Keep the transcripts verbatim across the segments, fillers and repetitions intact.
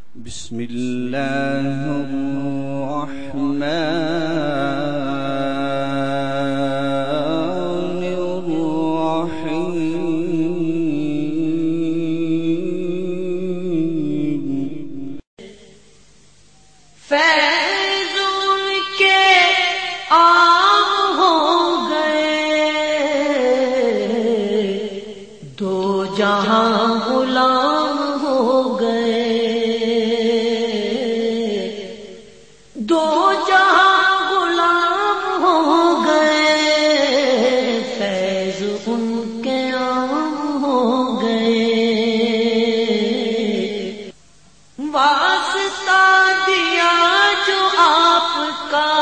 بسم الله الرحمن الرحيم. فیض ان کے عام ہو گئے، دو جہاں غلام ہو گئے، دو جہاں غلام ہو گئے، فیض ان کے عام ہو گئے، واسطہ دیا جو آپ کا،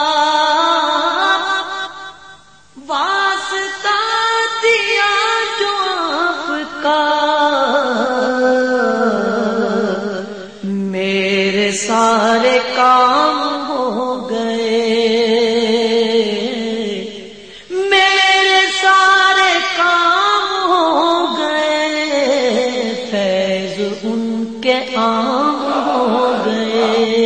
واسطہ دیا جو آپ کا، میرے سارے کام ہو گئے، میرے سارے کام ہو گئے، فیض ان کے عام ہو گئے۔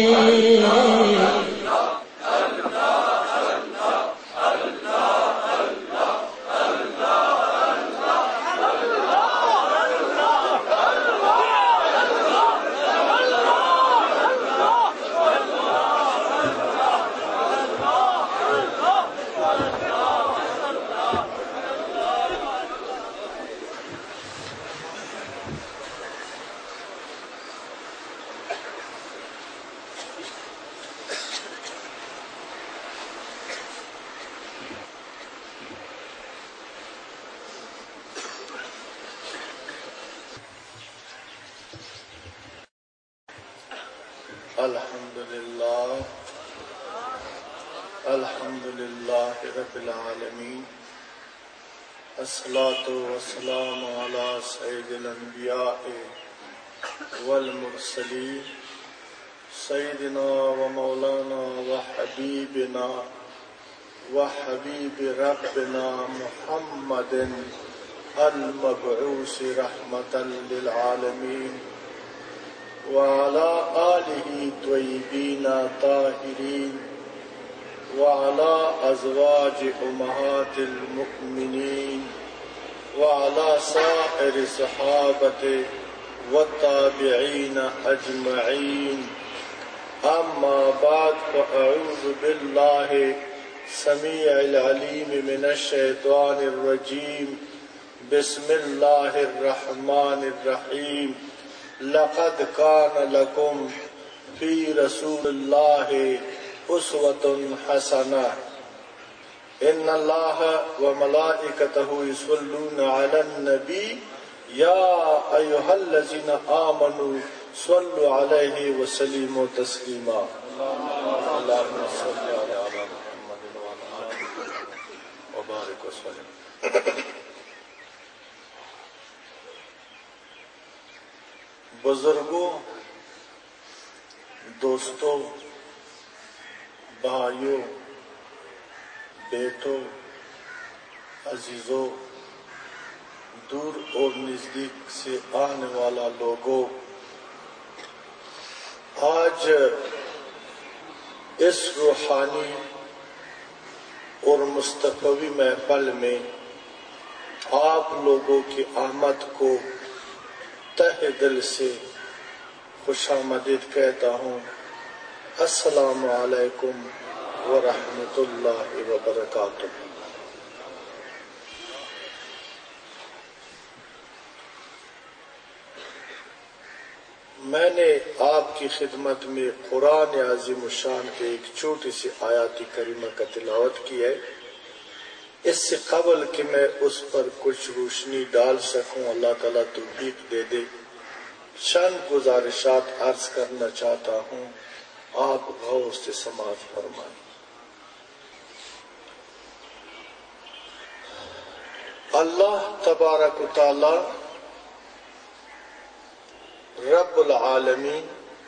الحمدللہ الحمدللہ رب العالمین، الصلاۃ والسلام علی سید الانبیاء والمرسلین، سیدنا و مولانا و حبیبنا و حبیب ربنا محمد المبعوث رحمتا للعالمین، وعلى آلہ طیبین طاہرین، وعلى ازواج امہات المؤمنین، وعلى سائر صحابہ والتابعین اجمعین، اما بعد فاعوذ باللہ سمیع العلیم من الشیطان الرجیم، بسم اللہ الرحمن الرحیم، لقد كان لكم في رسول الله أسوة حسنة، إن الله وملائكته يصلون على النبي يا أيها الذين آمنوا صلوا عليه وسلموا تسليما، اللهم صل على محمد وعلى آله وبارك وسلم۔ بزرگوں، دوستوں، بھائیوں، بیٹوں، عزیزوں، دور اور نزدیک سے آنے والا لوگوں، آج اس روحانی اور مصطفی محفل میں آپ لوگوں کی آمد کو تہ دل سے خوش آمدید کہتا ہوں۔ السلام علیکم ورحمۃ اللہ وبرکاتہ۔ میں نے آپ کی خدمت میں قرآن عظیم الشان کے ایک چھوٹی سی آیات کریمہ کا تلاوت کی ہے۔ اس سے قبل کہ میں اس پر کچھ روشنی ڈال سکوں، اللہ تعالیٰ توفیق دے دے، چند گزارشات عرض کرنا چاہتا ہوں، آپ غور سے سماعت فرمائیں۔ اللہ تبارک و تعالی رب العالمین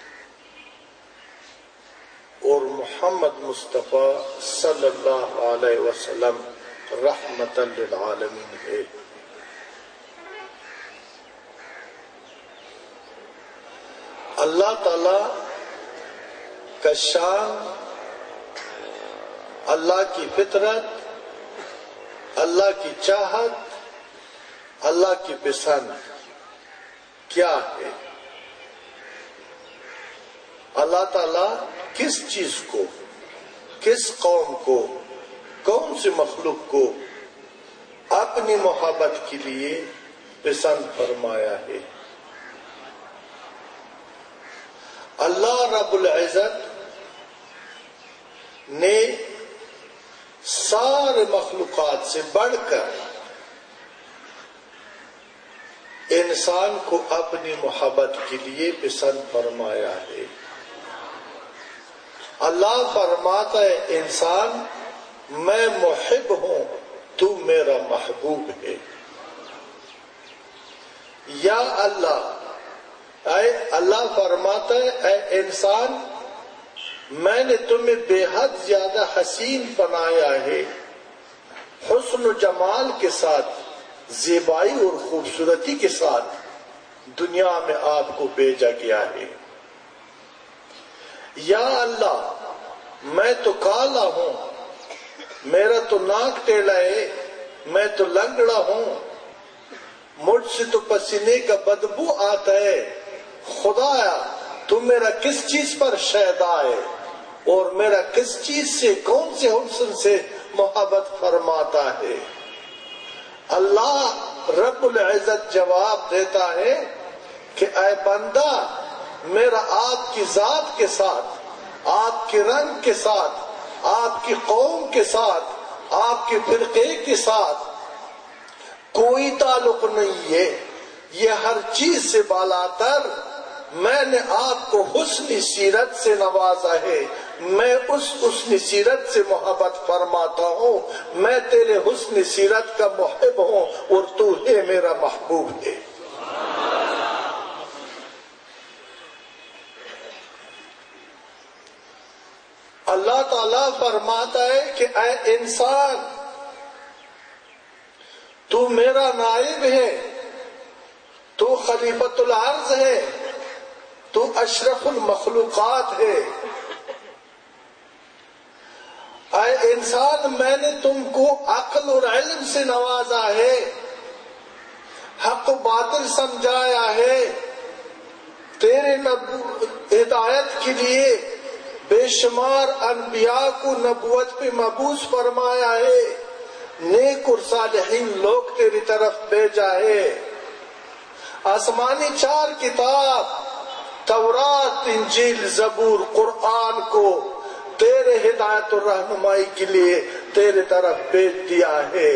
اور محمد مصطفیٰ صلی اللہ علیہ وسلم رحمت للعالمین ہے۔ اللہ تعالی کا شان، اللہ کی فطرت، اللہ کی چاہت، اللہ کی پسند کیا ہے؟ اللہ تعالی کس چیز کو، کس قوم کو، کون سی مخلوق کو اپنی محبت کے لیے پسند فرمایا ہے؟ اللہ رب العزت نے سارے مخلوقات سے بڑھ کر انسان کو اپنی محبت کے لیے پسند فرمایا ہے۔ اللہ فرماتا ہے انسان میں محب ہوں، تو میرا محبوب ہے۔ یا اللہ اے اللہ فرماتا ہے اے انسان میں نے تمہیں بے حد زیادہ حسین بنایا ہے، حسن و جمال کے ساتھ، زیبائی اور خوبصورتی کے ساتھ دنیا میں آپ کو بھیجا گیا ہے۔ یا اللہ میں تو کالا ہوں، میرا تو ناک ٹیڑھا ہے، میں تو لنگڑا ہوں، مجھ سے تو پسینے کا بدبو آتا ہے، خدایا تو میرا کس چیز پر شیدا ہے اور میرا کس چیز سے، کون سے حسن سے محبت فرماتا ہے؟ اللہ رب العزت جواب دیتا ہے کہ اے بندہ میرا آپ کی ذات کے ساتھ، آپ کے رنگ کے ساتھ، آپ کی قوم کے ساتھ، آپ کے فرقے کے ساتھ کوئی تعلق نہیں ہے، یہ ہر چیز سے بالاتر میں نے آپ کو حسن سیرت سے نوازا ہے، میں اس حسن سیرت سے محبت فرماتا ہوں، میں تیرے حسن سیرت کا محب ہوں اور تو ہے میرا محبوب ہے۔ اللہ تعالیٰ فرماتا ہے کہ اے انسان تو میرا نائب ہے، تو خلیفۃ الارض ہے، تو اشرف المخلوقات ہے۔ اے انسان میں نے تم کو عقل اور علم سے نوازا ہے، حق و باطل سمجھایا ہے، تیرے ہدایت کے لیے بے شمار انبیاء کو نبوت پہ مبعوث فرمایا ہے، نیک اور صالحین لوگ تیری طرف بھیجا ہے۔ آسمانی چار کتاب تورات، انجیل، زبور، قرآن کو تیرے ہدایت اور رہنمائی کے لیے تیرے طرف بھیج دیا ہے۔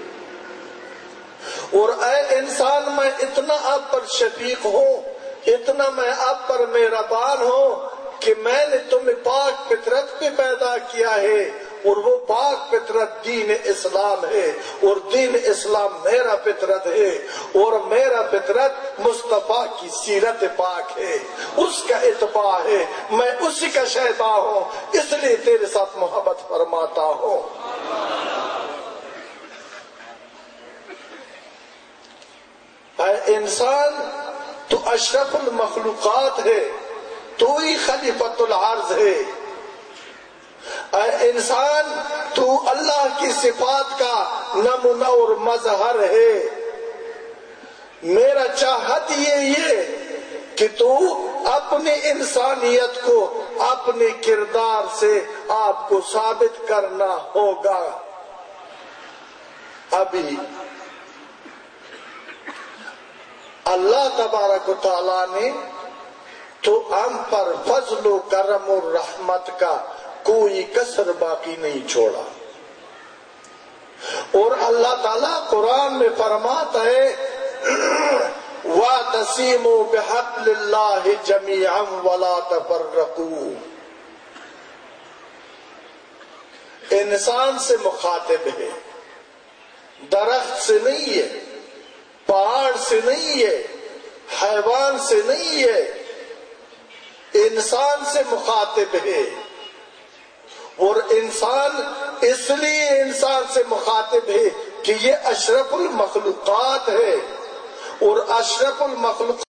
اور اے انسان میں اتنا آپ پر شفیق ہوں، اتنا میں آپ پر مہربان ہوں کہ میں نے تمہیں پاک فطرت پہ پیدا کیا ہے، اور وہ پاک فطرت دین اسلام ہے، اور دین اسلام میرا فطرت ہے، اور میرا فطرت مصطفیٰ کی سیرت پاک ہے، اس کا اتباع ہے، میں اسی کا شہدا ہوں، اس لیے تیرے ساتھ محبت فرماتا ہوں۔ اے انسان تو اشرف المخلوقات ہے، تو ہی خلیفۃ العرض ہے۔ اے انسان تو اللہ کی صفات کا نمونہ اور مظہر ہے۔ میرا چاہت یہ ہے کہ تو اپنی انسانیت کو اپنے کردار سے آپ کو ثابت کرنا ہوگا۔ ابھی اللہ تبارک و تعالیٰ نے تو ہم پر فضل و کرم اور رحمت کا کوئی کسر باقی نہیں چھوڑا، اور اللہ تعالیٰ قرآن میں فرماتا ہے وَاعْتَصِمُوا بِحَبْلِ اللَّهِ جَمِيعًا وَلَا تَفَرَّقُوا۔ انسان سے مخاطب ہے، درخت سے نہیں ہے، پہاڑ سے نہیں ہے، حیوان سے نہیں ہے، انسان سے مخاطب ہے۔ اور انسان اس لیے انسان سے مخاطب ہے کہ یہ اشرف المخلوقات ہے، اور اشرف المخلوقات